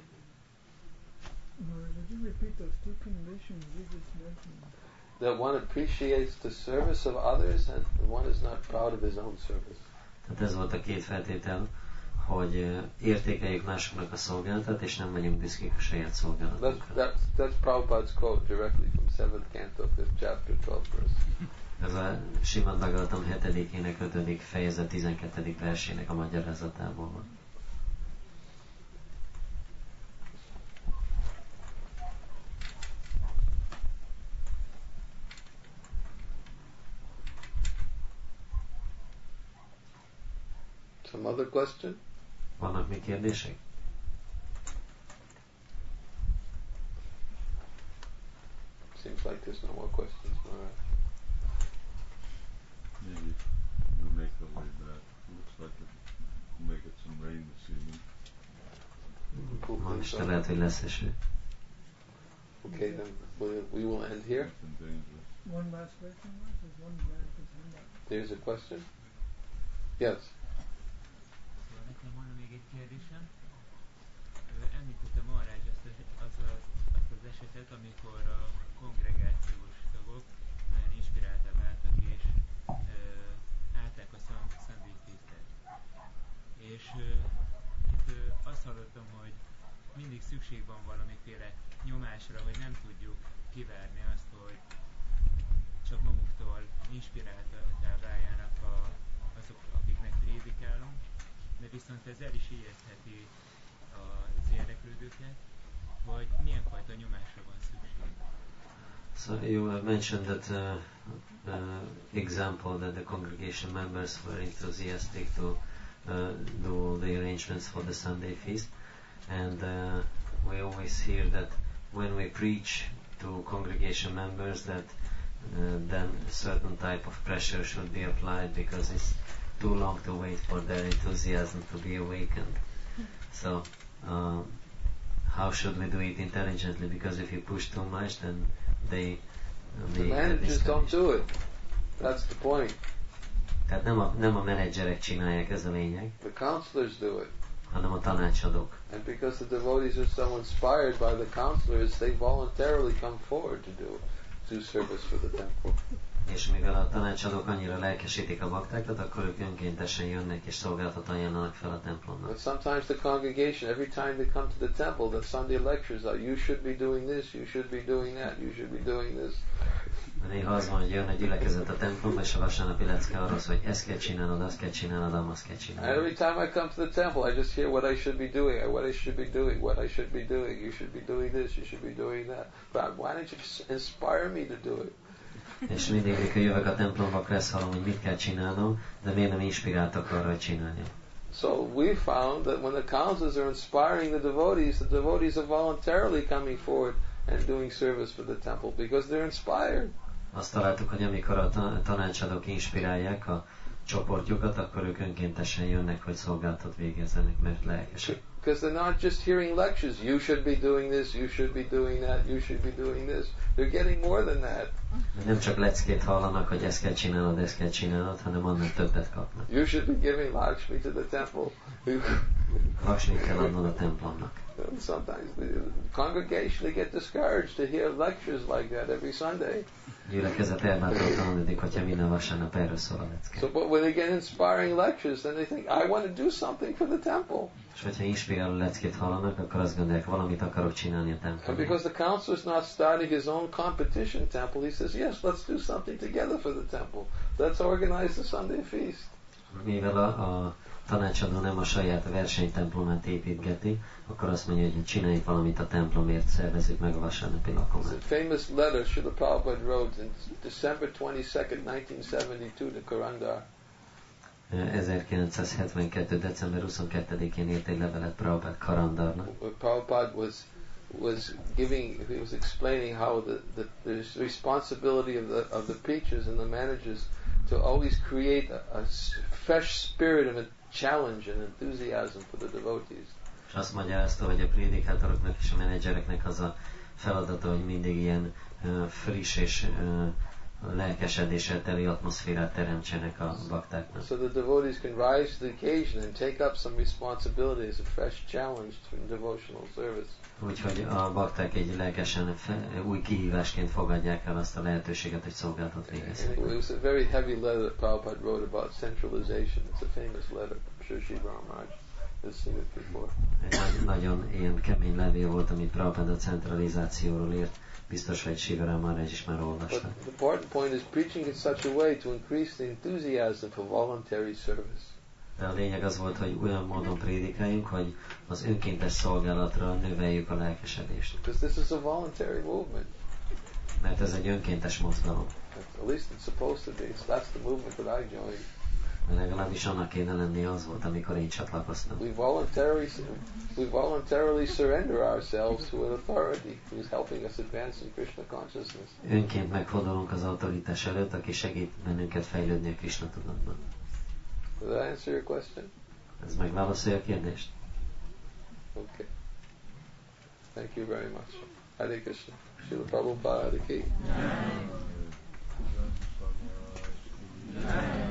That one appreciates the service of others and one is not proud of his own service. Tehát ez volt a két feltétel, hogy értékeljük másoknak a szolgálatát, és nem vagyunk büszkék a saját szolgálatunkra. That's, that's, that's Prabhupada's quote directly from seventh canto, fifth chapter, twelfth verse. Ez a Simad Bhagavatam hetedikének ötödik fejezet tizenkettedik versének a magyarázatából van. Some other question? Vannak még kérdések? Seems like there's no more questions, Maharaj. Maybe we'll make our way back. Looks like it, we'll make it some rain this evening. Ma este lehet, hogy lesz eső. Okay, then we'll, we will end here. Nothing dangerous. One last question, there's one man who's hand up. There's a question? Yes. Nekem van még egy kérdésem. Említette Maharaj azt, az, az, azt az esetet, amikor a kongregációs tagok nagyon inspiráltak váltak és ö, állták a Sunday feastet. És ö, itt ö, azt hallottam, hogy mindig szükség van valamiféle nyomásra, hogy nem tudjuk kivárni azt, hogy csak maguktól inspiráltá váljanak a, azok, akiknek prédikálunk, de viszont ez el is ijesztheti az érdeklődőket, vagy milyen fajta nyomásra van szükség. So you have mentioned that uh, uh, example that the congregation members were enthusiastic to uh, do all the arrangements for the Sunday feast, and uh, we always hear that when we preach to congregation members that uh, then a certain type of pressure should be applied because it's too long to wait for their enthusiasm to be awakened. So uh, how should we do it intelligently? Because if you push too much, then they uh, The managers don't do it. That's the point. Tehát nem a, nem a menedzserek csinálják, ez a lényeg, The counselors do it. hanem a tanácsadók. And because the devotees are so inspired by the counselors, they voluntarily come forward to do do service for the temple. És mivel a tanácsadók annyira lelkesítik a baktákat, akkor ők önkéntesen jönnek és szolgáltat ajánlanak fel a templomnak. But sometimes the congregation, every time they come to the temple, the Sunday lectures are, you should be doing this, you should be doing that, you should be doing this. Néha az van, hogy jön egy gyülekezet a templomba, és a vasárnapi lecke arról szól, hogy ezt kell csinálnod, azt kell csinálnod, azt kell And csinálnod. every time I come to the temple, I just hear what I should be doing, what I should be doing, what I should be doing. You should be doing this, you should be doing that. But why don't you just inspire me to do it? És mindig, amikor jövök a templomba, akkor ezt hallom, hogy mit kell csinálnom, de miért nem inspiráltak arra, hogy csináljam. So we found that when the counselors are inspiring the devotees, the devotees are voluntarily coming forward and doing service for the temple because they're inspired. Azt találtuk, hogy amikor a tanácsadók inspirálják a csoportjukat, akkor ők önkéntesen jönnek, hogy szolgálatot végezzenek, mert lelkesek. Because they're not just hearing lectures. You should be doing this, you should be doing that, you should be doing this. They're getting more than that. Nem csak leckét hallanak, hogy ezt kell csinálnod, ezt kell csinálnod, hanem annál többet kapnak. You should be giving Lakshmi to the temple. Lakshmit kell adnod a templomnak. Sometimes the congregation, they get discouraged to hear lectures like that every Sunday. Gyülekezet elbátortalanodik, hogyha minden vasárnap erről szól a lecke. So, but when they get inspiring lectures, then they think, I want to do something for the temple. És hogyha inspiráló leckét hallanak, akkor azt gondolják, valamit akarok csinálni a And templomban. because the counselor's not starting his own competition temple, he says, yes, let's do something together for the temple. Let's organize the Sunday feast. Mivel a, a tanácsadó nem a saját versenytemplomát építgeti, akkor azt mondja, hogy csináljuk valamit a templomért, szervezzük meg a vasárnapi It's lakomát. a famous letter Srila Prabhupada wrote in December twenty-second, nineteen seventy-two to Karandar. ezerkilencszázhetvenkettő. december huszonkettedikén írt egy levelet Prabhupada Karandarnak. Where Prabhupada was was giving, he was explaining how the, the there's responsibility of the of the preachers and the managers to always create a, a fresh spirit and a challenge and enthusiasm for the devotees. És azt magyarázta, hogy a prédikátoroknak és a menedzsereknek az a feladata, hogy mindig ilyen uh, friss és uh, lelkesedéssel teli atmoszférát teremtsenek a baktáknak. So the devotees can rise to the occasion and take up some responsibility as a fresh challenge to devotional service. Úgyhogy a bakták egy lelkesen fe, új kihívásként fogadják el azt a lehetőséget, hogy szolgálatot végezzenek. It was a very heavy letter that Prabhupada wrote about centralization. It's a famous letter. I'm sure Sri Ramaraj has seen it before. Egy nagy, nagyon ilyen kemény levél volt, amit Prabhupada a centralizációról írt. Biztos, hogy Shiva Ramaraj is már olvasta. But the important point is preaching in such a way to increase the enthusiasm for voluntary service. De a lényeg az volt, hogy olyan módon prédikáljunk, hogy az önkéntes szolgálatra növeljük a lelkesedést. Because this is a voluntary movement. Mert ez egy önkéntes mozgalom. At least it's supposed to be. That's the movement that I joined. Legalábbis annak kéne lenni, az volt, amikor én csatlakoztam. We voluntarily, we voluntarily surrender ourselves to an authority who is helping us advance in Krishna consciousness. Önként meghódolunk az autoritás előtt, aki segít bennünket fejlődni a Krishna tudatban. Did that answer your question? Ez megválaszolja a kérdést? Okay. Thank you very much. Hare Krishna. Srila Prabhupada ki. Yeah.